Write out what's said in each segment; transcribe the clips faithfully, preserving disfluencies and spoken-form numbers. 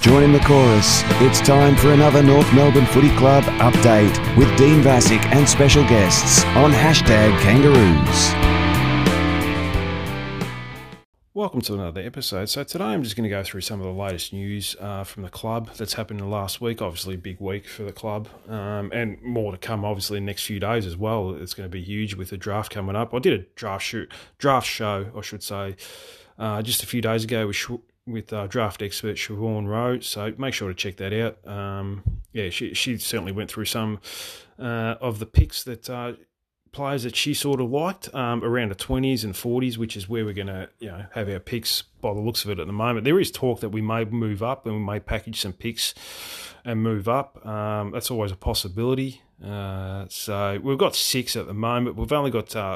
Join in the chorus. It's time for another North Melbourne Footy Club update with Dean Vasic and special guests on hashtag Kangaroos. Welcome to another episode. So today I'm just going to go through some of the latest news uh, from the club that's happened in the last week. Obviously a big week for the club um, and more to come obviously in the next few days as well. It's going to be huge with the draft coming up. I did a draft shoot, draft show, I should say, uh, just a few days ago with with uh, draft expert Siobhan Rowe, so make sure to check that out. Um, yeah, she she certainly went through some uh, of the picks that uh, players that she sort of liked um, around the twenties and forties, which is where we're going to you know have our picks by the looks of it at the moment. There is talk that we may move up and we may package some picks and move up. Um, that's always a possibility. Uh, so we've got six at the moment. We've only got uh,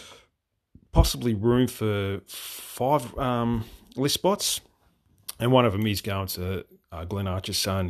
possibly room for five um, list spots. And one of them is going to uh, Glenn Archer's son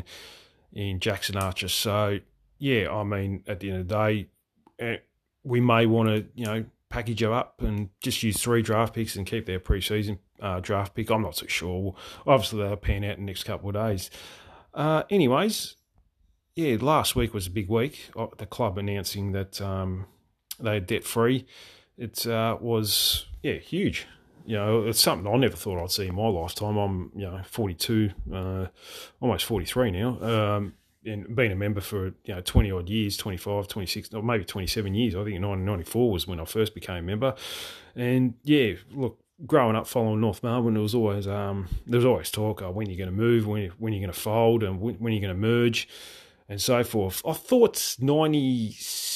in Jackson Archer. So, yeah, I mean, at the end of the day, uh, we may want to, you know, package them up and just use three draft picks and keep their pre-season uh, draft pick. I'm not so sure. Obviously, they'll pan out in the next couple of days. Uh, anyways, yeah, last week was a big week. The club announcing that um, they're debt-free. It uh, was, yeah, huge. You know, it's something I never thought I'd see in my lifetime. I'm, you know, forty-two, uh, almost forty-three now, um, and been a member for, you know, twenty-odd years, twenty-five, twenty-six, or maybe twenty-seven years. I think nineteen ninety-four was when I first became a member. And, yeah, look, growing up following North Melbourne, there was always um, there was always talk, oh, when you're going to move, when, when you're going to fold, and when, when you're going to merge, and so forth. I thought ninety-six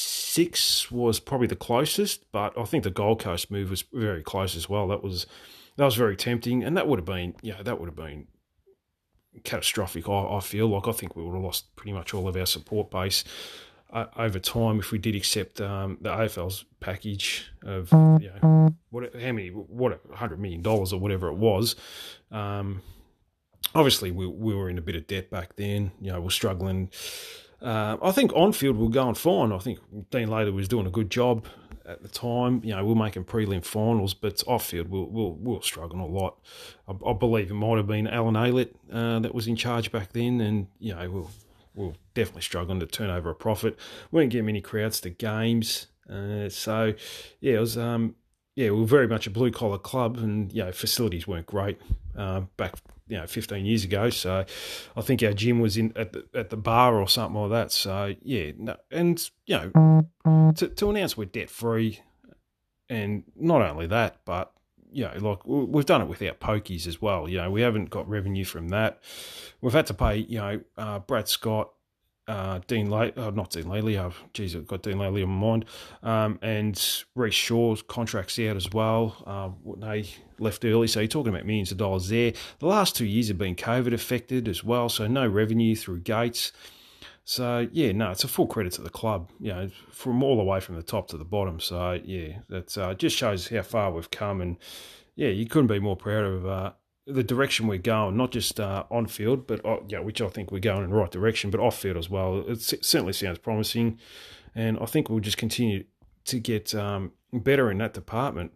was probably the closest, but I think the Gold Coast move was very close as well. That was that was very tempting, and that would have been, yeah, that would have been catastrophic. I, I feel like I think we would have lost pretty much all of our support base uh, over time if we did accept um, the A F L's package of, you know, what how many what a hundred million dollars or whatever it was. Um, obviously, we we were in a bit of debt back then. You know, we're struggling. Uh, I think on-field we were going fine. I think Dean Latham was doing a good job at the time. You know, we were making prelim finals, but off-field we, we, we were struggling a lot. I, I believe it might have been Alan Aylett uh, that was in charge back then, and, you know, we were, we were definitely struggling to turn over a profit. We didn't get many crowds to games. Uh, so, yeah, it was... Um, yeah, we were very much a blue-collar club, and, you know, facilities weren't great uh, back, you know, fifteen years ago. So I think our gym was in at the, at the bar or something like that. So, yeah, no, and, you know, to, to announce we're debt-free, and not only that, but, you know, like, we've done it without pokies as well. You know, we haven't got revenue from that. We've had to pay, you know, uh, Brad Scott, Uh, Dean Lay, uh, not Dean Laley, uh, geez, I've got Dean Laley on my mind, um, and Reece Shaw's contract's out as well. Uh, they left early, so you're talking about millions of dollars there. The last two years have been COVID affected as well, so no revenue through gates. So, yeah, no, it's a full credit to the club, you know, from all the way from the top to the bottom. So, yeah, that uh, just shows how far we've come, and, yeah, you couldn't be more proud of uh, the direction we're going, not just uh, on field, but uh, yeah, which I think we're going in the right direction, but off field as well. It certainly sounds promising, and I think we'll just continue to get um, better in that department.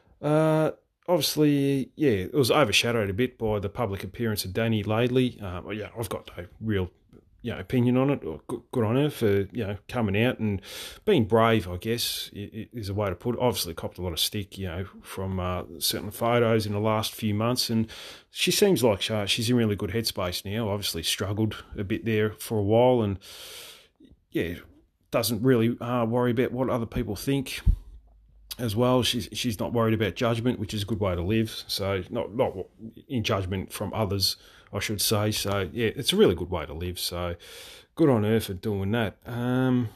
Uh, obviously, yeah, it was overshadowed a bit by the public appearance of Danny Laidley. Um, yeah, I've got no real, you know, opinion on it. Or good on her for, you know, coming out and being brave, I guess, is a way to put it. Obviously copped a lot of stick, you know, from uh, certain photos in the last few months, and she seems like she's in really good headspace now. Obviously struggled a bit there for a while, and, yeah, doesn't really uh, worry about what other people think as well. She's she's not worried about judgment, which is a good way to live. So not not in judgment from others, I should say. So, yeah, it's a really good way to live. So good on her for doing that. Um,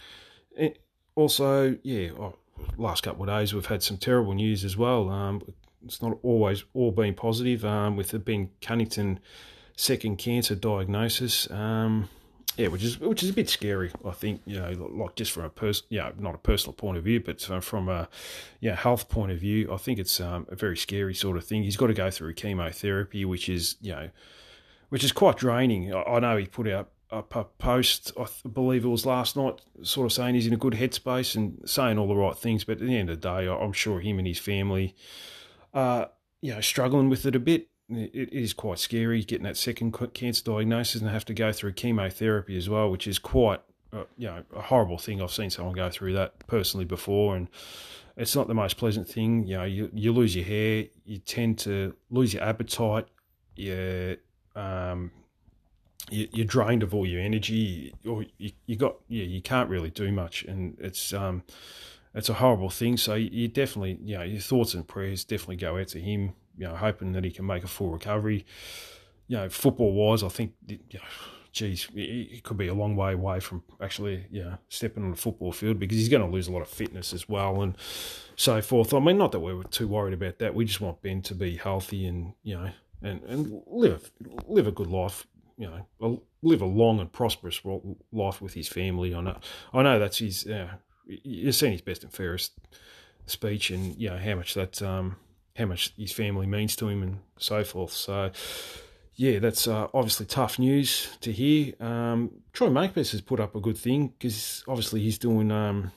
also, yeah, oh, last couple of days we've had some terrible news as well. Um, it's not always all been positive um, with the Ben Cunnington second cancer diagnosis. Um, yeah, which is which is a bit scary, I think, you know, like just from a person, yeah, not a personal point of view, but from a, yeah, health point of view, I think it's um, a very scary sort of thing. He's got to go through chemotherapy, which is, you know, which is quite draining. I, I know he put out a post, I believe it was last night, sort of saying he's in a good headspace and saying all the right things, but at the end of the day, I'm sure him and his family are, you know, struggling with it a bit. it, it is quite scary getting that second cancer diagnosis and have to go through chemotherapy as well, which is quite, uh, you know, a horrible thing. I've seen someone go through that personally before, and it's not the most pleasant thing. You know, you, you lose your hair, you tend to lose your appetite, you, um, you, you're drained of all your energy, or you, you got, yeah, you can't really do much, and it's, um, it's a horrible thing. So you definitely, you know, your thoughts and prayers definitely go out to him, you know, hoping that he can make a full recovery. You know, football-wise, I think, you know, geez, he could be a long way away from actually, you know, stepping on the football field, because he's going to lose a lot of fitness as well and so forth. I mean, not that we're too worried about that. We just want Ben to be healthy and, you know, and, and live live a good life, you know, live a long and prosperous life with his family. I know, I know that's his, uh, you've seen his best and fairest speech, and, you know, how much that, um, how much his family means to him and so forth. So, yeah, that's uh, obviously tough news to hear. Um, Troy Makepeace has put up a good thing, because obviously he's doing um,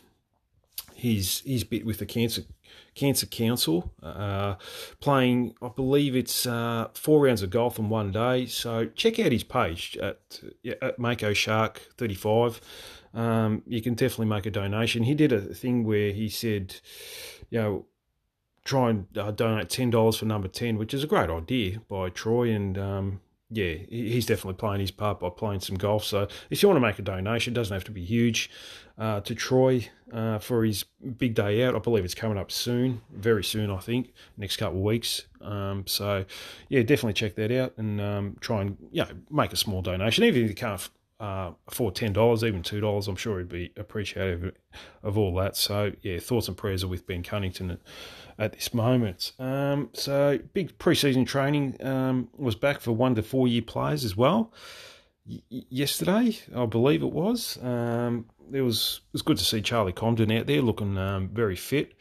his his bit with the Cancer Cancer Council, uh, playing, I believe it's uh, four rounds of golf in one day. So check out his page at, at Mako Shark thirty-five. Um, you can definitely make a donation. He did a thing where he said, you know, try and uh, donate ten dollars for number ten, which is a great idea by Troy. And, um, yeah, he's definitely playing his part by playing some golf. So if you want to make a donation, it doesn't have to be huge, uh, to Troy uh, for his big day out. I believe it's coming up soon, very soon, I think, next couple of weeks. Um, so, yeah, definitely check that out and um, try and, you know, make a small donation. Even if you can't Uh, afford ten dollars, even two dollars, I'm sure he'd be appreciative of all that. So, yeah, thoughts and prayers are with Ben Cunnington at, at this moment. Um, so, big pre-season training um, was back for one to four-year players as well. Y- yesterday, I believe it was. Um, it was it was good to see Charlie Comden out there looking um, very fit,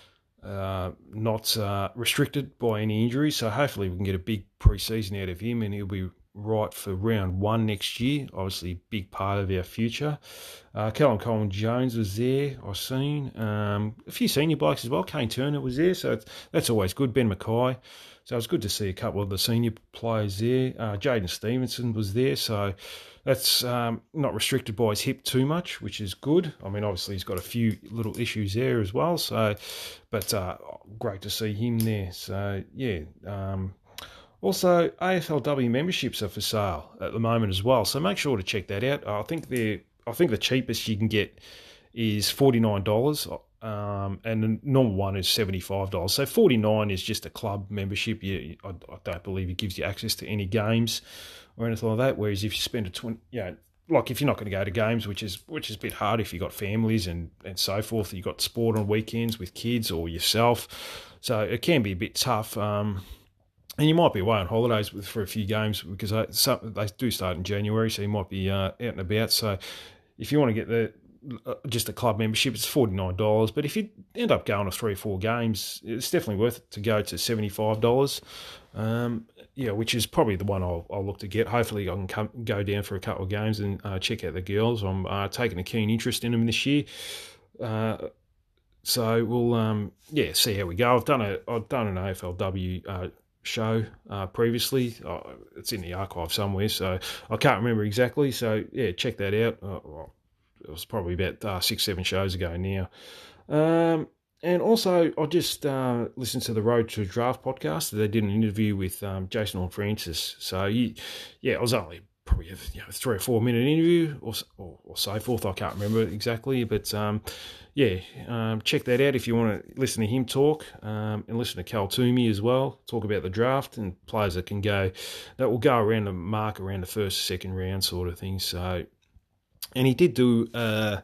uh, not uh, restricted by any injuries. So, hopefully we can get a big pre-season out of him, and he'll be right for round one next year. Obviously, a big part of our future. Uh, Callum Coleman-Jones was there, I've seen. Um, a few senior blokes as well. Kane Turner was there, so it's, that's always good. Ben Mackay. So it was good to see a couple of the senior players there. Uh, Jaden Stevenson was there, so that's um, not restricted by his hip too much, which is good. I mean, obviously, he's got a few little issues there as well, so, but uh, great to see him there. So, yeah, um, also, A F L W memberships are for sale at the moment as well, so make sure to check that out. I think the I think the cheapest you can get is forty-nine dollars, um, and the normal one is seventy-five dollars. So forty-nine dollars is just a club membership. You, I, I don't believe it gives you access to any games or anything like that. Whereas if you spend a twenty, you know, like if you're not going to go to games, which is which is a bit hard if you've got families and, and so forth, you've got sport on weekends with kids or yourself, so it can be a bit tough. Um, And you might be away on holidays for a few games, because they, some, they do start in January, so you might be uh, out and about. So if you want to get the uh, just a club membership, it's forty-nine dollars. But if you end up going to three or four games, it's definitely worth it to go to seventy-five dollars, um, yeah, which is probably the one I'll, I'll look to get. Hopefully I can come, go down for a couple of games and uh, check out the girls. I'm uh, taking a keen interest in them this year. Uh, so we'll, um, yeah, see how we go. I've done, a, I've done an A F L W uh show uh, previously. Uh, it's in the archive somewhere, so I can't remember exactly. So yeah, check that out. Uh, well, it was probably about uh, six, seven shows ago now. Um, and also, I just uh, listened to the Road to Draft podcast. They did an interview with um, Jason Horne-Francis. So he, yeah, it was only probably a you know, three or four minute interview or, or, or so forth. I can't remember exactly, but um, yeah, um, check that out if you want to listen to him talk, um, and listen to Cal Toomey as well, talk about the draft and players that can go, that will go around the mark around the first, second round sort of thing. So, and he did do uh,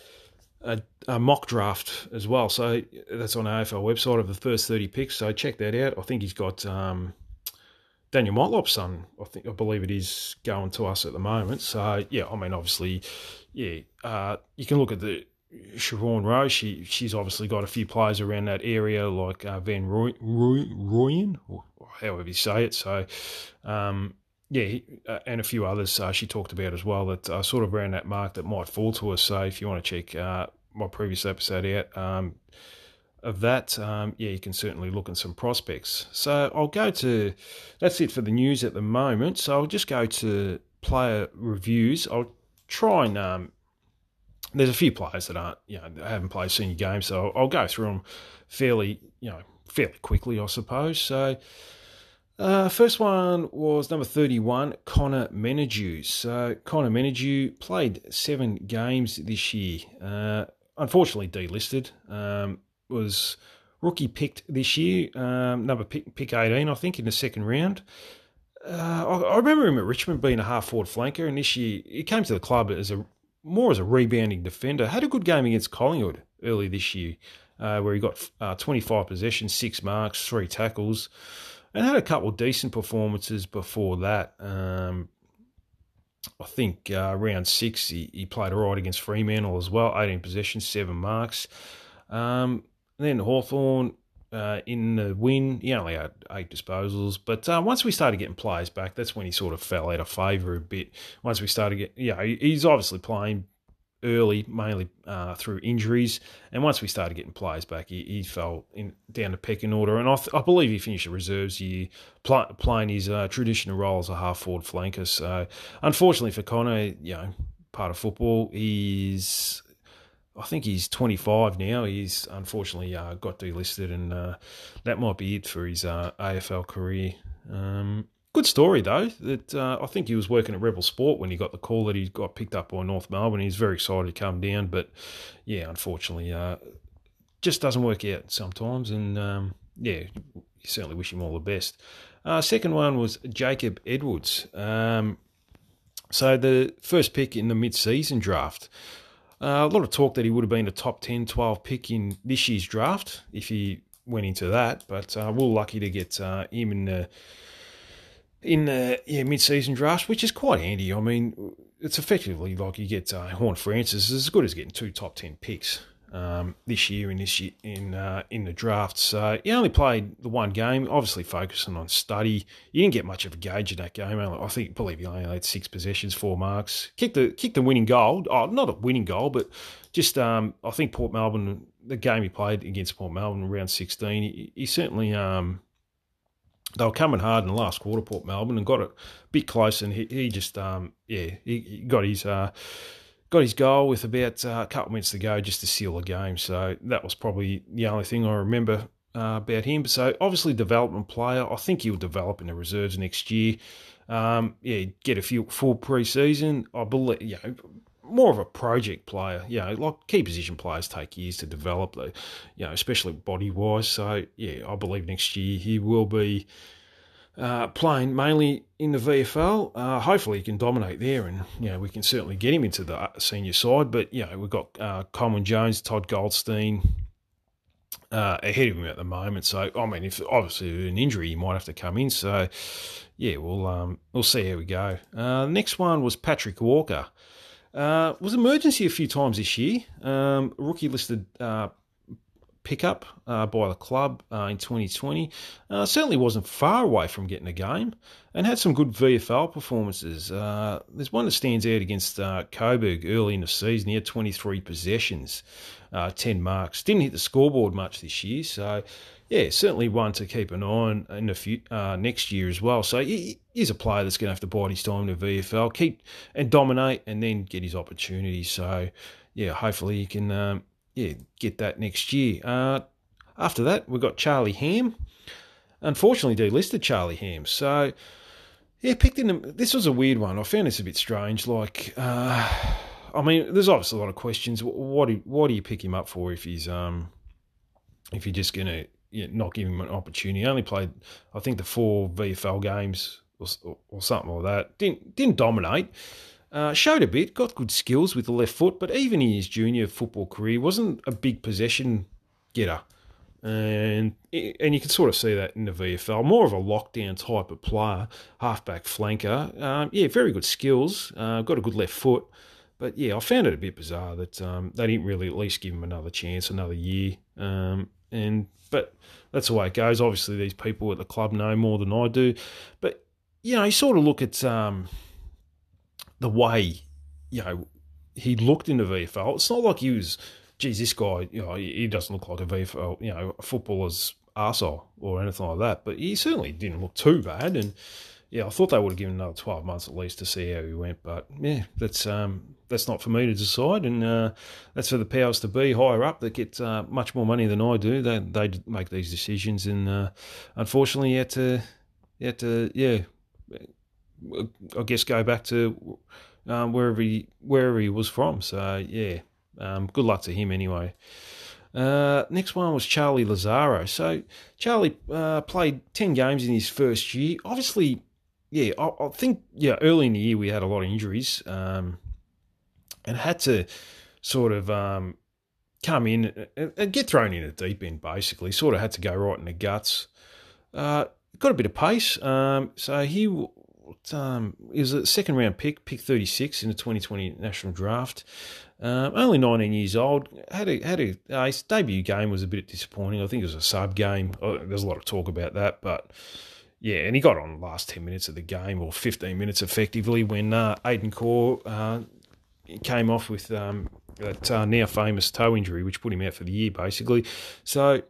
a, a mock draft as well. So that's on the A F L website of the first thirty picks. So check that out. I think he's got um, Daniel Motlop's son, I think, I believe it is, going to us at the moment. So yeah, I mean, obviously, yeah, uh, you can look at the Siobhan Rose. She she's obviously got a few players around that area, like uh, Van Roy, Roy, Royen, or, or however you say it. So um, yeah, he, uh, and a few others uh, she talked about as well that are sort of around that mark that might fall to us. So if you want to check uh, my previous episode out, um, of that, um, yeah, you can certainly look at some prospects. So I'll go to, that's it for the news at the moment. So I'll just go to player reviews. I'll try and, um, there's a few players that aren't, you know, haven't played senior games, so I'll, I'll go through them fairly, you know, fairly quickly, I suppose. So uh, first one was number thirty-one, Connor Menadue. So Connor Menadue played seven games this year. Uh, unfortunately delisted. Um, was rookie picked this year, um, number pick, pick eighteen, I think, in the second round. Uh, I, I remember him at Richmond being a half-forward flanker, and this year he came to the club as a more as a rebounding defender. Had a good game against Collingwood early this year, uh, where he got uh, twenty-five possessions, six marks, three tackles, and had a couple of decent performances before that. Um, I think uh, round six he, he played all right against Fremantle as well, eighteen possessions, seven marks. Um, and then Hawthorn uh, in the win, he only had eight disposals. But uh, once we started getting players back, that's when he sort of fell out of favour a bit. Once we started getting, yeah, he's obviously playing early, mainly uh, through injuries. And once we started getting players back, he, he fell in down the pecking order. And I, th- I believe he finished the reserves year play, playing his uh, traditional role as a half-forward flanker. So unfortunately for Connor, you know, part of football, he's... I think he's twenty-five now. He's unfortunately uh, got delisted, and uh, that might be it for his uh, A F L career. Um, good story, though. That uh, I think he was working at Rebel Sport when he got the call that he got picked up by North Melbourne. He's very excited to come down, but yeah, unfortunately, uh, just doesn't work out sometimes. And um, yeah, you certainly wish him all the best. Uh, second one was Jacob Edwards. Um, so the first pick in the mid-season draft. Uh, a lot of talk that he would have been a top ten, twelve pick in this year's draft if he went into that, but uh, we're lucky to get uh, him in the in the yeah, mid-season draft, which is quite handy. I mean, it's effectively like you get uh, Horn Francis as good as getting two top ten picks um, this year in this year in uh, in the draft. So he only played the one game, obviously focusing on study. He didn't get much of a gauge in that game. I think, believe he only had six possessions, four marks. Kicked the kicked the winning goal. Oh, not a winning goal, but just um, I think Port Melbourne, the game he played against Port Melbourne round sixteen, he, he certainly um, they were coming hard in the last quarter, Port Melbourne, and got it a bit close. And he, he just um, yeah, he, he got his. Uh, Got his goal with about uh, a couple minutes to go just to seal the game. So that was probably the only thing I remember uh, about him. So obviously development player. I think he'll develop in the reserves next year. Um, yeah, get a few full pre-season. I believe, you know, more of a project player. You know, like key position players take years to develop, though, you know, especially body-wise. So yeah, I believe next year he will be Uh, playing mainly in the V F L. Uh, hopefully he can dominate there, and you know we can certainly get him into the senior side. But you know we've got uh, Coleman Jones, Todd Goldstein uh, ahead of him at the moment. So I mean, if obviously an injury, he might have to come in. So yeah, we'll um, we'll see how we go. Uh, next one was Patrick Walker. Uh, was emergency a few times this year. Um, rookie listed. Uh, pickup uh, by the club uh, in twenty twenty. Uh, certainly wasn't far away from getting a game and had some good V F L performances. Uh, there's one that stands out against uh, Coburg early in the season. He had twenty-three possessions, uh, ten marks. Didn't hit the scoreboard much this year, so yeah, certainly one to keep an eye on in the few, uh, next year as well. So he, he's a player that's going to have to bide his time in the V F L, keep and dominate, and then get his opportunity. So yeah, hopefully he can um, yeah get that next year. Uh, after that, we've got Charlie Ham. Unfortunately, delisted Charlie Ham. So yeah, picked in. The, this was a weird one. I found this a bit strange. Like, uh, I mean, there's obviously a lot of questions. What do what do you pick him up for if he's um if you're just gonna you know, not give him an opportunity? He only played, I think, the four V F L games or, or, or something like that. Didn't didn't dominate. Uh, showed a bit, got good skills with the left foot, but even in his junior football career, wasn't a big possession getter. And and you can sort of see that in the V F L. More of a lockdown type of player, halfback flanker. Um, yeah, very good skills, uh, got a good left foot. But yeah, I found it a bit bizarre that um, they didn't really at least give him another chance, another year. Um, and But that's the way it goes. Obviously, these people at the club know more than I do. But, you know, you sort of look at um, the way, you know, he looked in the V F L. It's not like he was geez, this guy, you know, he doesn't look like a V F L, you know, a footballer's arsehole or anything like that. But he certainly didn't look too bad. And yeah, I thought they would have given another twelve months at least to see how he went. But yeah, that's um, that's not for me to decide, and uh, that's for the powers to be higher up that get uh, much more money than I do. They they make these decisions, and uh, unfortunately, you had to, you had to, yeah, I guess go back to um, wherever he wherever he was from. So yeah, um, good luck to him anyway. Uh, next one was Charlie Lazaro. So Charlie uh, played ten games in his first year. Obviously, yeah, I, I think yeah early in the year we had a lot of injuries um, and had to sort of um, come in and, and get thrown in at the deep end, basically. Sort of had to go right in the guts. Uh, got a bit of pace. Um, so he, um, he was a second round pick, pick thirty-six in the twenty twenty National Draft. Um, only nineteen years old. Had a had a uh, his debut game was a bit disappointing. I think it was a sub game. Oh, there's a lot of talk about that, but yeah, and he got on the last ten minutes of the game, or fifteen minutes effectively, when uh, Aidan Corr uh, came off with um, that uh, now famous toe injury, which put him out for the year, basically. So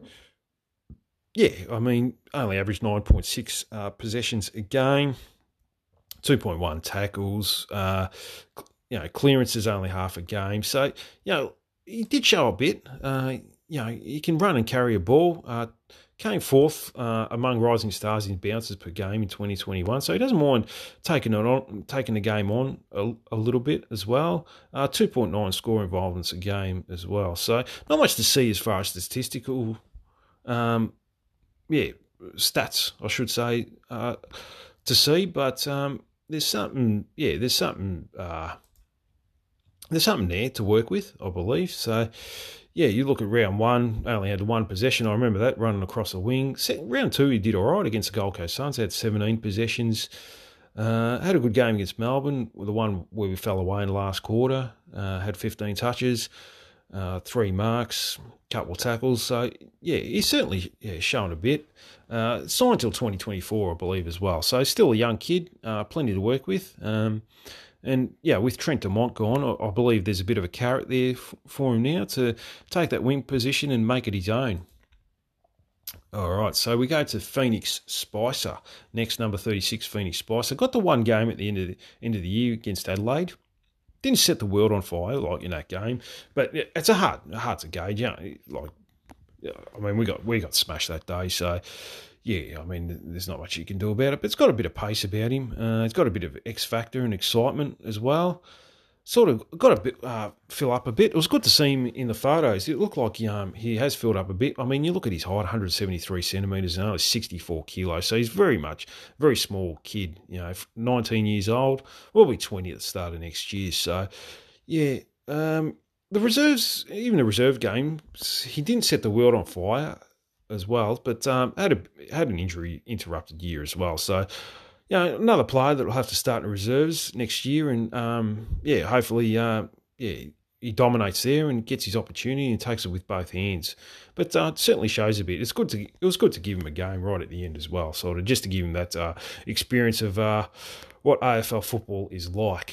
yeah, I mean, only averaged nine point six uh, possessions a game, two point one tackles. Uh, You know, clearance is only half a game. So, you know, he did show a bit. Uh, you know, he can run and carry a ball. Uh, came fourth uh, among rising stars in bounces per game in twenty twenty-one. So he doesn't mind taking it on, taking the game on a, a little bit as well. Uh, two point nine score involvements a game as well. So not much to see as far as statistical, um, yeah, stats, I should say, uh, to see. But um, there's something, yeah, there's something... Uh, There's something there to work with, I believe. So, yeah, you look at round one, only had one possession. I remember that, running across the wing. Round two, he did all right against the Gold Coast Suns. Had seventeen possessions. Uh, had a good game against Melbourne, the one where we fell away in the last quarter. Uh, had fifteen touches, uh, three marks, couple of tackles. So, yeah, he's certainly yeah, shown a bit. Uh, signed till twenty twenty-four, I believe, as well. So, still a young kid, uh, plenty to work with. Um And, yeah, with Trent Dumont gone, I, I believe there's a bit of a carrot there f- for him now to take that wing position and make it his own. All right, so we go to Phoenix Spicer. Next, number thirty-six, Phoenix Spicer. Got the one game at the end of the, end of the year against Adelaide. Didn't set the world on fire like in that game, but it's a hard, hard to gauge. You know, like, I mean, we got we got smashed that day, so... Yeah, I mean, there's not much you can do about it, but it's got a bit of pace about him. Uh, it's got a bit of X factor and excitement as well. Sort of got a bit uh, fill up a bit. It was good to see him in the photos. It looked like um, he has filled up a bit. I mean, you look at his height, one hundred seventy-three centimetres and only sixty-four kilos. So he's very much, very small kid. You know, nineteen years old. Will be twenty at the start of next year. So, yeah, um, the reserves, even the reserve game, he didn't set the world on fire as well, but um, had a had an injury interrupted year as well. So, you know, another player that will have to start in the reserves next year, and um, yeah, hopefully, uh, yeah, he dominates there and gets his opportunity and takes it with both hands. But uh, it certainly shows a bit. It's good to it was good to give him a game right at the end as well, sort of just to give him that uh, experience of uh, what A F L football is like.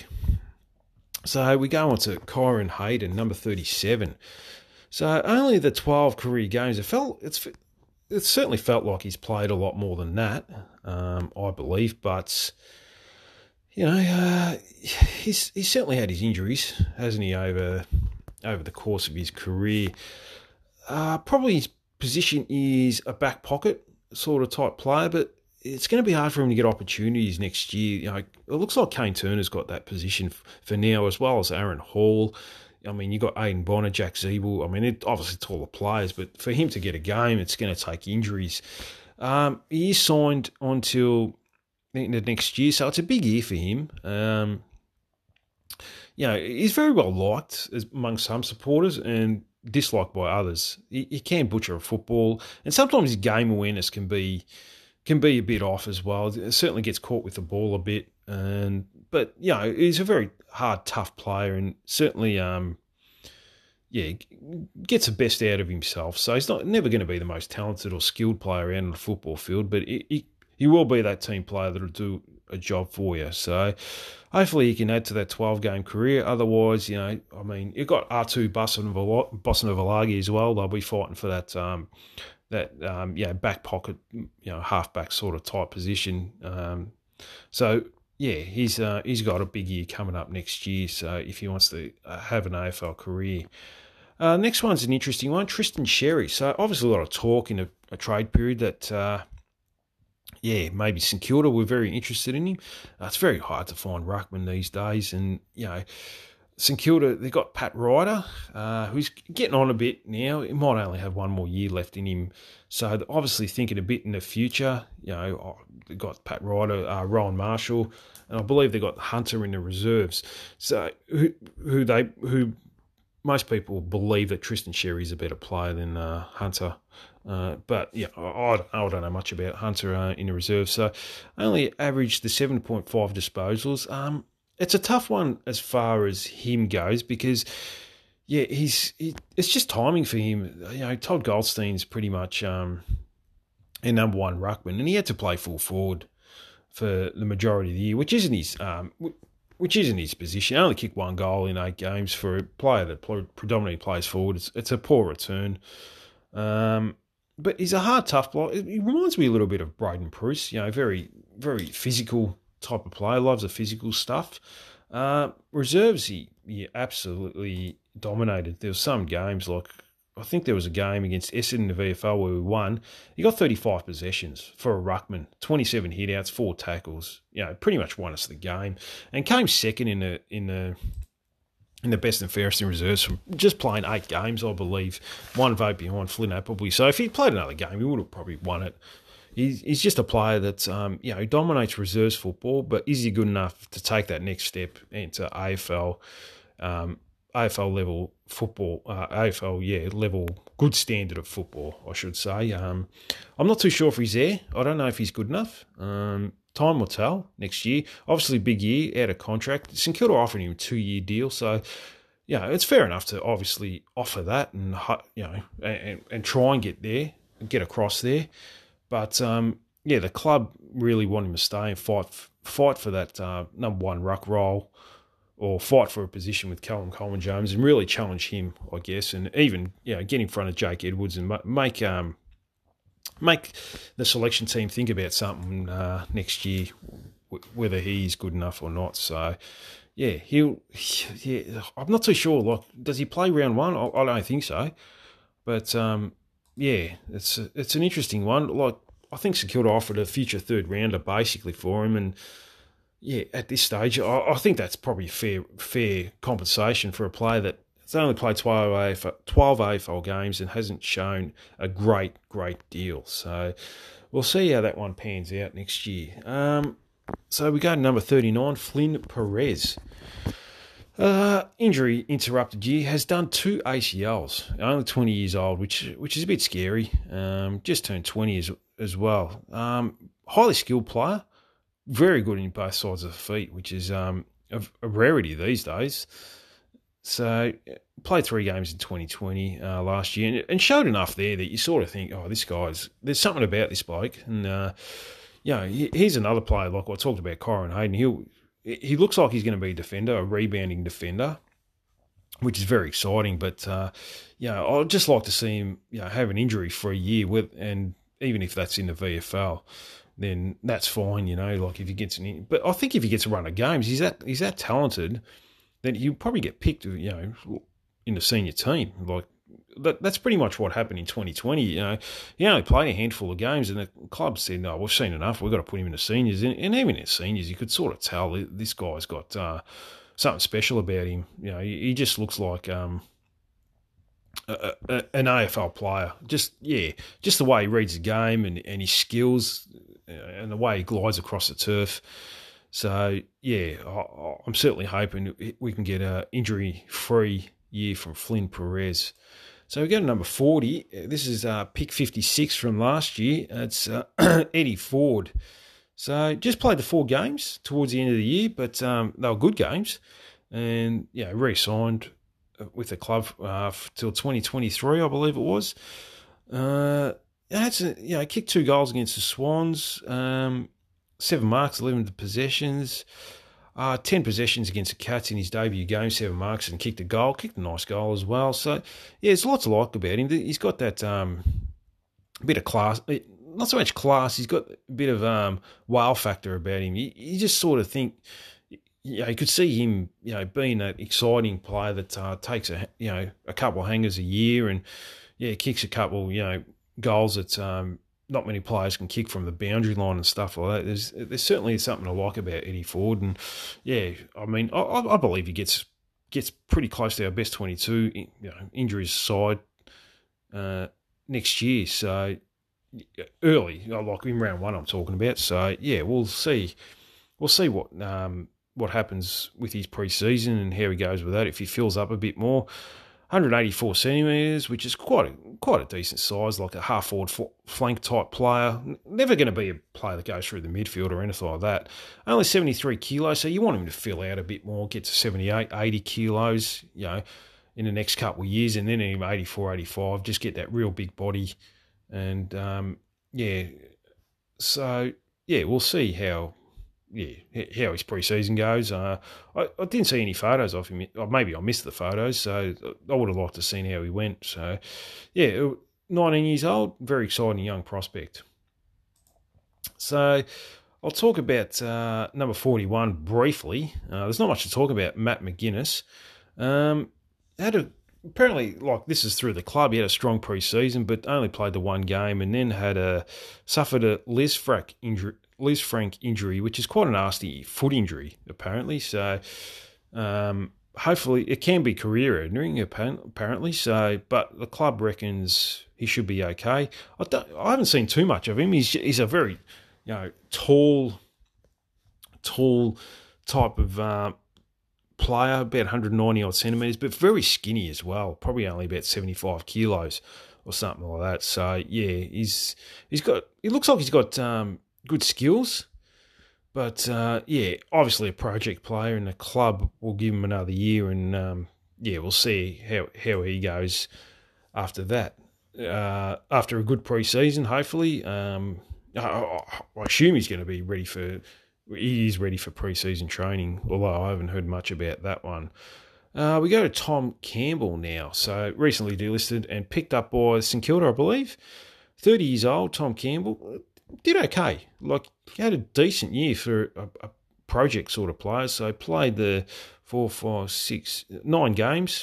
So we go on to Kyron Hayden, number thirty-seven. So only the twelve career games. It felt it's. It certainly felt like he's played a lot more than that, um, I believe. But, you know, uh, he's he's certainly had his injuries, hasn't he, over over the course of his career. Uh, probably his position is a back pocket sort of type player, but it's going to be hard for him to get opportunities next year. You know, it looks like Kane Turner's got that position for now, as well as Aaron Hall. I mean, you got Aiden Bonner, Jack Zeeble. I mean, it, obviously taller players, but for him to get a game, it's going to take injuries. Um, he is signed until the next year, so it's a big year for him. Um, you know, he's very well liked among some supporters and disliked by others. He, he can butcher a football, and sometimes his game awareness can be can be a bit off as well. It certainly gets caught with the ball a bit, and but you know, he's a very hard, tough player, and certainly, um, yeah, gets the best out of himself. So he's not never going to be the most talented or skilled player out on the football field, but he, he, he will be that team player that'll do a job for you. So hopefully he can add to that twelve-game career. Otherwise, you know, I mean, you've got R two Boston-Ovalagi as well. They'll be fighting for that, um, that um, yeah, back pocket, you know, half-back sort of type position. Um, so, yeah, he's uh, he's got a big year coming up next year. So if he wants to uh, have an A F L career. Uh, next one's an interesting one, Tristan Xerri. So obviously a lot of talk in a, a trade period that, uh, yeah, maybe St Kilda were very interested in him. Uh, it's very hard to find ruckman these days. And, you know, St Kilda, they've got Pat Ryder, uh, who's getting on a bit now. He might only have one more year left in him. So they're obviously thinking a bit in the future. You know, they've got Pat Ryder, uh, Rowan Marshall, and I believe they've got Hunter in the reserves. So who, who they... who most people believe that Tristan Xerri is a better player than uh, Hunter. Uh, but, yeah, I, I don't know much about Hunter uh, in the reserve. So only averaged the seven point five disposals. Um, it's a tough one as far as him goes because, yeah, he's he, it's just timing for him. You know, Todd Goldstein's pretty much um, a number one ruckman, and he had to play full forward for the majority of the year, which isn't his... Um, which isn't his position. He only kicked one goal in eight games for a player that predominantly plays forward. It's, it's a poor return. Um, but he's a hard, tough bloke. He reminds me a little bit of Braden Preuss, you know, very, very physical type of player, loves the physical stuff. Uh, reserves, he, he absolutely dominated. There were some games like, I think there was a game against Essendon in the V F L where we won. He got thirty-five possessions for a ruckman, twenty-seven hitouts, four tackles. You know, pretty much won us the game, and came second in the in the in the best and fairest in reserves from just playing eight games, I believe. One vote behind Flynn Appleby. So if he played another game, he would have probably won it. He's he's just a player that um, you know, he dominates reserves football, but is he good enough to take that next step into A F L? Um, A F L level football, uh, A F L, yeah, level, good standard of football, I should say. Um, I'm not too sure if he's there. I don't know if he's good enough. Um, time will tell next year. Obviously, big year, out of contract. St Kilda offered him a two-year deal, so, you know, it's fair enough to obviously offer that and, you know, and, and try and get there, get across there. But, um, yeah, the club really want him to stay and fight, fight for that uh, number one ruck role, or fight for a position with Callum Coleman-Jones and really challenge him, I guess, and even, you know, get in front of Jake Edwards and make um make the selection team think about something uh, next year, w- whether he's good enough or not. So, yeah, he'll. Yeah, I'm not too sure. Like, does he play round one? I, I don't think so. But um, yeah, it's it's an interesting one. Like, I think St Kilda offered a future third rounder basically for him, and yeah, at this stage, I, I think that's probably fair fair compensation for a player that has only played twelve A F L games and hasn't shown a great, great deal. So we'll see how that one pans out next year. Um, so we go to number thirty-nine, Flynn Perez. Uh, injury interrupted year, has done two A C Ls, only twenty years old, which which is a bit scary. Um, just turned twenty as, as well. Um, highly skilled player. Very good in both sides of the feet, which is um, a, a rarity these days. So, played three games in twenty twenty uh, last year and, and showed enough there that you sort of think, oh, this guy's, there's something about this bloke. And, uh, you know, he, he's another player, like I talked about Kyron Hayden. He'll, he looks like he's going to be a defender, a rebounding defender, which is very exciting. But, uh, you know, I'd just like to see him, you know, have an injury for a year, with, and even if that's in the V F L. Then that's fine, you know, like if he gets an... But I think if he gets a run of games, he's that he's that talented that he'll probably get picked, you know, in the senior team. Like, that, that's pretty much what happened in twenty twenty, you know. He only played a handful of games and the club said, no, we've seen enough, we've got to put him in the seniors. And, and even in the seniors, you could sort of tell this guy's got uh, something special about him. You know, he, he just looks like... Um, A, a, an A F L player, just yeah, just the way he reads the game and, and his skills and the way he glides across the turf. So yeah, I, I'm certainly hoping we can get an injury-free year from Flynn Perez. So we go to number forty. This is uh, pick fifty-six from last year. It's uh, Eddie Ford. So just played the four games towards the end of the year, but um, they were good games, and yeah, re-signed with the club uh, till twenty twenty-three, I believe it was. Uh, that's a, you know, kicked two goals against the Swans. Um, seven marks, eleven possessions. Uh, ten possessions against the Cats in his debut game, seven marks, and kicked a goal. Kicked a nice goal as well. So, yeah, there's lots to like about him. He's got that um, bit of class. Not so much class. He's got a bit of um, wow factor about him. You, you just sort of think, you know, you could see him, you know, being that exciting player that uh, takes a, you know, a couple of hangers a year and, yeah, kicks a couple, you know, goals that um, not many players can kick from the boundary line and stuff like that. There's there's certainly something I like about Eddie Ford, and yeah, I mean, I, I believe he gets gets pretty close to our best twenty-two, you know, injuries aside, uh, next year. So early, like in round one, I'm talking about. So yeah, we'll see, we'll see what um, what happens with his pre-season and how he goes with that. If he fills up a bit more. one hundred eighty-four centimetres, which is quite a, quite a decent size, like a half-forward flank type player. Never going to be a player that goes through the midfield or anything like that. Only seventy-three kilos, so you want him to fill out a bit more, get to seventy-eight, eighty kilos, you know, in the next couple of years, and then him eighty-four, eighty-five, just get that real big body. And, um, yeah, so, yeah, we'll see how... Yeah, how his pre-season goes. Uh, I, I didn't see any photos of him. Or maybe I missed the photos, so I would have liked to have seen how he went. So, yeah, nineteen years old, very exciting young prospect. So, I'll talk about uh, number forty-one briefly. Uh, there's not much to talk about. Matt McGuinness um, had a apparently, like, this is through the club. He had a strong pre-season, but only played the one game, and then had a suffered a Lisfranc injury. Lisfranc injury, which is quite a nasty foot injury, apparently. So, um, hopefully, it can be career-ending, apparently. So, but the club reckons he should be okay. I, don't, I haven't seen too much of him. He's he's a very, you know, tall, tall type of uh, player, about one hundred ninety odd centimetres, but very skinny as well. Probably only about seventy-five kilos or something like that. So, yeah, he's he's got. He looks like he's got. Um, good skills, but uh, yeah, obviously a project player, and the club will give him another year, and um, yeah, we'll see how how he goes after that. Uh, after a good pre-season, hopefully, um, I, I assume he's going to be ready for. He is ready for pre-season training, although I haven't heard much about that one. Uh, we go to Tom Campbell now. So recently delisted and picked up by St Kilda, I believe. thirty years old, Tom Campbell. Did okay. Like, he had a decent year for a, a project sort of player. So played the four, five, six, nine games.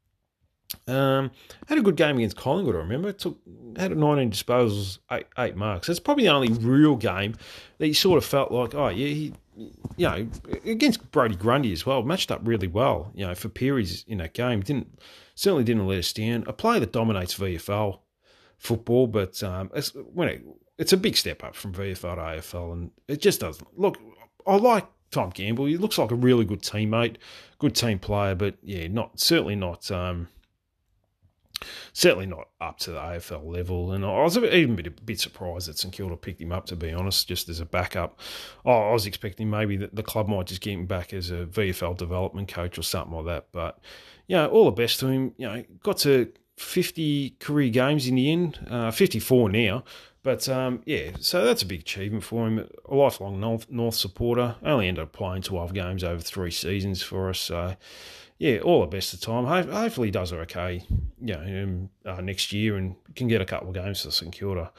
Um, had a good game against Collingwood, I remember. Took had nineteen disposals, eight, eight marks. That's probably the only real game that you sort of felt like, oh yeah, he, you know, against Brody Grundy as well, matched up really well. You know, for periods in that game, didn't certainly didn't let us down. A player that dominates V F L football, but um, it's, when it, it's a big step up from V F L to A F L, and it just doesn't look. I like Tom Campbell. He looks like a really good teammate, good team player, but yeah, not certainly not. Um, Certainly not up to the A F L level, and I was even a bit, a bit surprised that St Kilda picked him up, to be honest, just as a backup. Oh, I was expecting maybe that the club might just get him back as a V F L development coach or something like that. But, you know, all the best to him. You know, got to fifty career games in the end, uh, fifty-four now. But, um, yeah, so that's a big achievement for him. A lifelong North, North supporter. Only ended up playing twelve games over three seasons for us, so... Yeah, all the best of time. Hopefully he does okay, you know, uh, next year and can get a couple of games for St Kilda.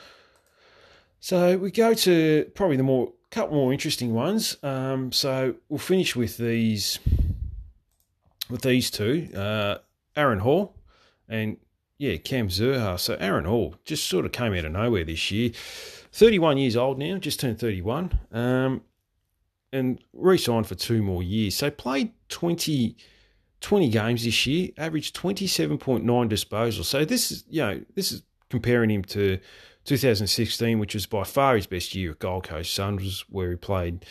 So we go to probably the more couple more interesting ones. Um, so we'll finish with these with these two, uh, Aaron Hall and yeah, Cam Zurhaar. So Aaron Hall just sort of came out of nowhere this year. thirty-one years old now, just turned thirty-one, um, and re-signed for two more years. So played twenty. twenty games this year, averaged twenty-seven point nine disposals. So this is, you know, this is comparing him to two thousand sixteen, which was by far his best year at Gold Coast Suns, where he played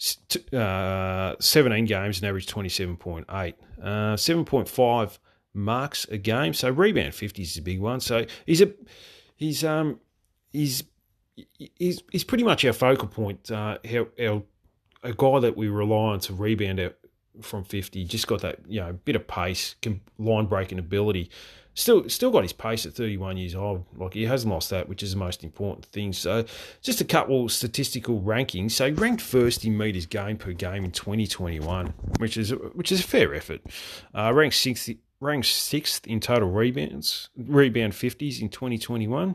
uh, seventeen games and averaged twenty-seven point eight. Uh, seven point five marks a game. So rebound fifty is a big one. So he's a he's um he's he's he's pretty much our focal point. Uh, our, our a guy that we rely on to rebound out from fifty, just got that, you know, bit of pace, line breaking ability. Still, still got his pace at thirty-one years old. Like, he hasn't lost that, which is the most important thing. So, just a couple statistical rankings. So, he ranked first in metres gained per game in twenty twenty-one, which is which is a fair effort. Uh, ranked sixth, ranked sixth in total rebounds, rebound fifties in twenty twenty-one.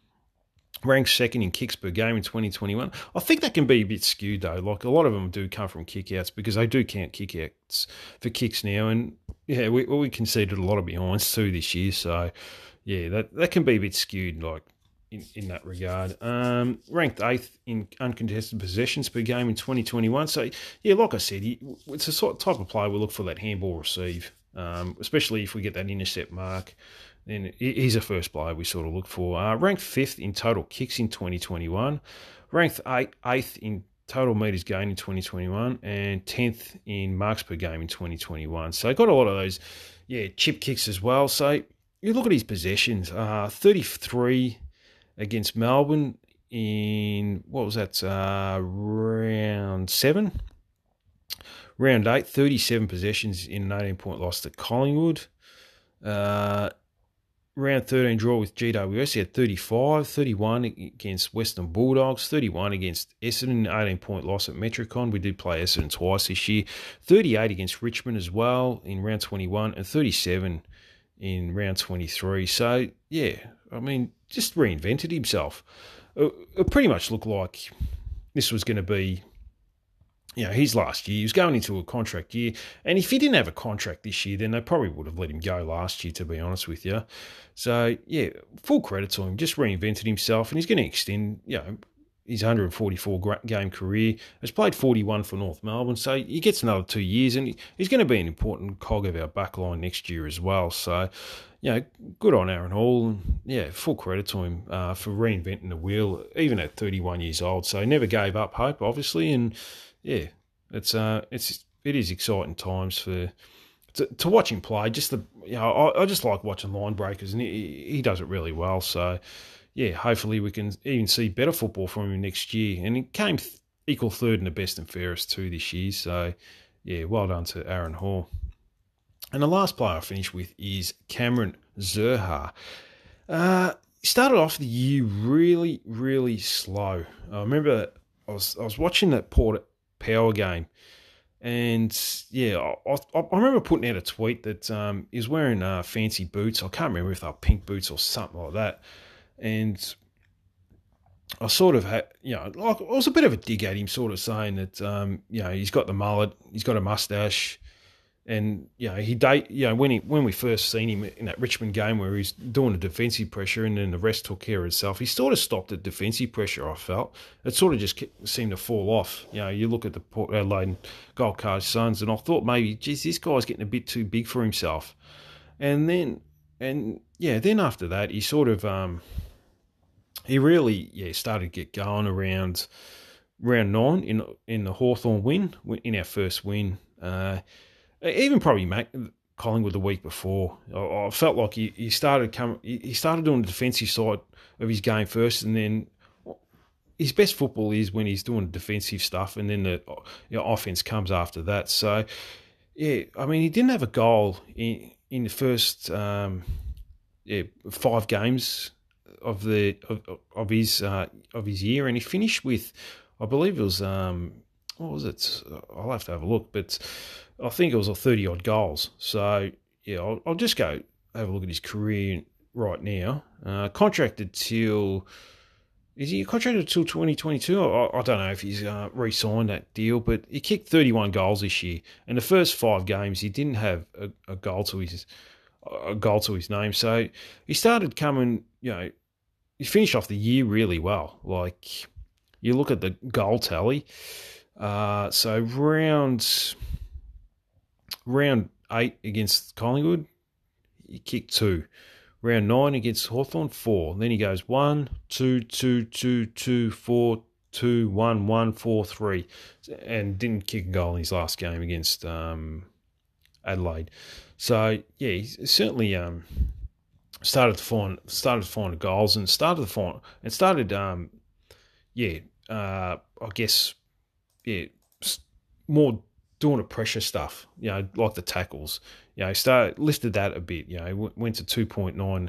Ranked second in kicks per game in twenty twenty-one. I think that can be a bit skewed, though. Like, a lot of them do come from kickouts, because they do count kickouts for kicks now. And, yeah, we we conceded a lot of behinds too this year. So, yeah, that, that can be a bit skewed, like, in, in that regard. Um, ranked eighth in uncontested possessions per game in twenty twenty-one. So, yeah, like I said, he, it's a sort of type of player we look for, that handball receive, um, especially if we get that intercept mark. Then he's a first player we sort of look for. Uh, ranked fifth in total kicks in twenty twenty-one. Ranked eight, eighth in total metres gained in twenty twenty-one. And tenth in marks per game in twenty twenty-one. So got a lot of those, yeah, chip kicks as well. So you look at his possessions. Uh, thirty-three against Melbourne in, what was that, uh, round seven? Round eight, thirty-seven possessions in an eighteen-point loss to Collingwood. Uh... Round thirteen draw with G W S, he had thirty-five, thirty-one against Western Bulldogs, thirty-one against Essendon, eighteen-point loss at Metricon. We did play Essendon twice this year. thirty-eight against Richmond as well in round twenty-one, and thirty-seven in round twenty-three. So, yeah, I mean, just reinvented himself. It, it pretty much looked like this was going to be, you know, his last year. He was going into a contract year. And if he didn't have a contract this year, then they probably would have let him go last year, to be honest with you. So, yeah, full credit to him. Just reinvented himself. And he's going to extend, you know, his one hundred forty-four game career. Has played forty-one for North Melbourne. So he gets another two years. And he's going to be an important cog of our backline next year as well. So, you know, good on Aaron Hall. And, yeah, full credit to him uh, for reinventing the wheel, even at thirty-one years old. So he never gave up hope, obviously. And, yeah, it's uh, it's it is exciting times for to, to watch him play. Just the you know, I, I just like watching line breakers, and he he does it really well. So yeah, hopefully we can even see better football from him next year. And he came th- equal third in the best and fairest too this year. So yeah, well done to Aaron Hall. And the last player I finish with is Cameron Zurhaar. Uh, he started off the year really, really slow. I remember I was I was watching that Port Power game, and yeah, I, I, I remember putting out a tweet that um, he was wearing uh, fancy boots. I can't remember if they were pink boots or something like that, and I sort of had, you know, like, it was a bit of a dig at him, sort of saying that, um, you know, he's got the mullet, he's got a mustache, and you know, he date, you know, when he when we first seen him in that Richmond game where he's doing the defensive pressure and then the rest took care of itself, he sort of stopped at defensive pressure. I felt it sort of just seemed to fall off. You know, you look at the Port Adelaide and Gold Coast Suns, and I thought maybe, geez, this guy's getting a bit too big for himself. And then, and yeah, then after that, he sort of, um, he really, yeah, started to get going around round nine in in the Hawthorn win, in our first win. Uh, Even probably Mac, Collingwood the week before, I, I felt like he, he started come he started doing the defensive side of his game first, and then his best football is when he's doing defensive stuff, and then the you know, offense comes after that. So, yeah, I mean, he didn't have a goal in in the first um, yeah, five games of the of, of his uh, of his year, and he finished with, I believe it was um, what was it? I'll have to have a look, but I think it was a thirty-odd goals. So, yeah, I'll, I'll just go have a look at his career right now. Uh, contracted till... Is he contracted till twenty twenty-two? I, I don't know if he's uh, re-signed that deal, but he kicked thirty-one goals this year. In the first five games, he didn't have a, a goal to his a goal to his name. So he started coming, you know, he finished off the year really well. Like, you look at the goal tally. Uh, so round... Round eight against Collingwood, he kicked two. Round nine against Hawthorn, four. Then he goes one, two, two, two, two, four, two, one, one, four, three, and didn't kick a goal in his last game against um, Adelaide. So yeah, he certainly um, started to find started to find goals and started to find and started um, yeah, uh, I guess yeah, more doing the pressure stuff, you know, like the tackles. You know, start lifted that a bit. You know, went to two point nine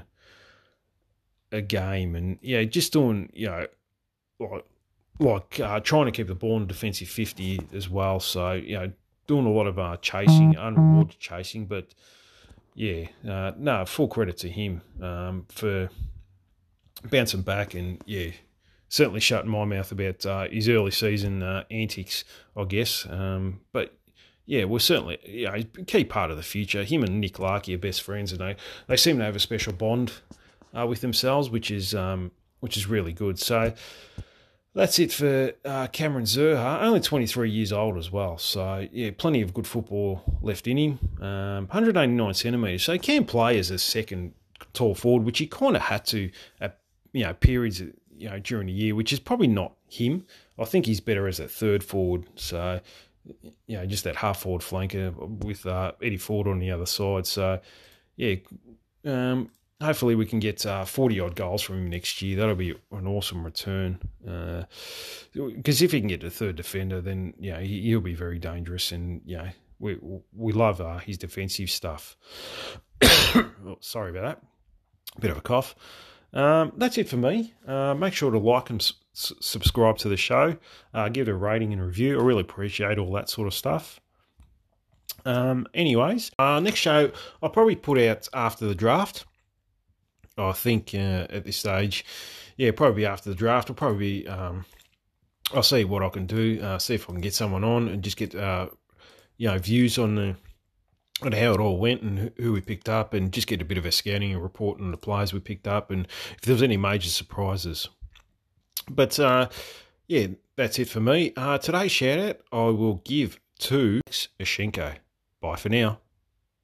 a game, and yeah, just doing, you know, like like uh, trying to keep the ball in defensive fifty as well. So, you know, doing a lot of uh, chasing, unrewarded chasing, but yeah, uh, no, full credit to him um, for bouncing back, and yeah, certainly shutting my mouth about uh, his early season uh, antics, I guess. Um, but yeah, we're certainly, you know, a key part of the future. Him and Nick Larkey are best friends, and they, they seem to have a special bond uh, with themselves, which is um, which is really good. So that's it for uh, Cameron Zurhaar, only twenty-three years old as well. So, yeah, plenty of good football left in him. Um, one hundred eighty-nine centimetres. So he can play as a second tall forward, which he kind of had to at, you know, periods, you know, during the year, which is probably not him. I think he's better as a third forward. So, you know, just that half forward flanker with uh, Eddie Ford on the other side. So, yeah, um, hopefully we can get uh, forty-odd goals from him next year. That'll be an awesome return. Because uh, if he can get to third defender, then, you know, he, he'll be very dangerous. And, you know, we we love uh, his defensive stuff. Oh, sorry about that. Bit of a cough. Um, that's it for me. Uh, make sure to like and s- subscribe to the show. Uh, give it a rating and review. I really appreciate all that sort of stuff. Um, anyways, uh, next show I'll probably put out after the draft. I think uh, at this stage, yeah, probably after the draft. I'll probably, um, I'll see what I can do, uh, see if I can get someone on and just get, uh, you know, views on the, on how it all went and who we picked up, and just get a bit of a scouting and report on the players we picked up and if there was any major surprises. But, uh, yeah, that's it for me. Uh, today's shout-out I will give to Ashenko. Bye for now.